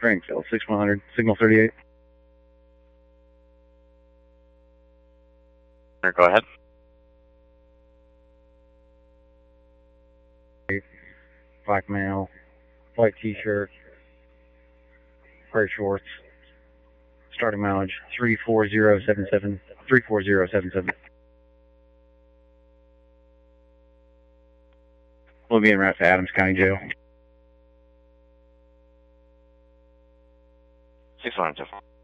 Frankville, 6100, signal 38. Go ahead. Black male, white t-shirt, gray shorts, starting mileage 34077, 34077. We'll be en route to Adams County Jail. 6102.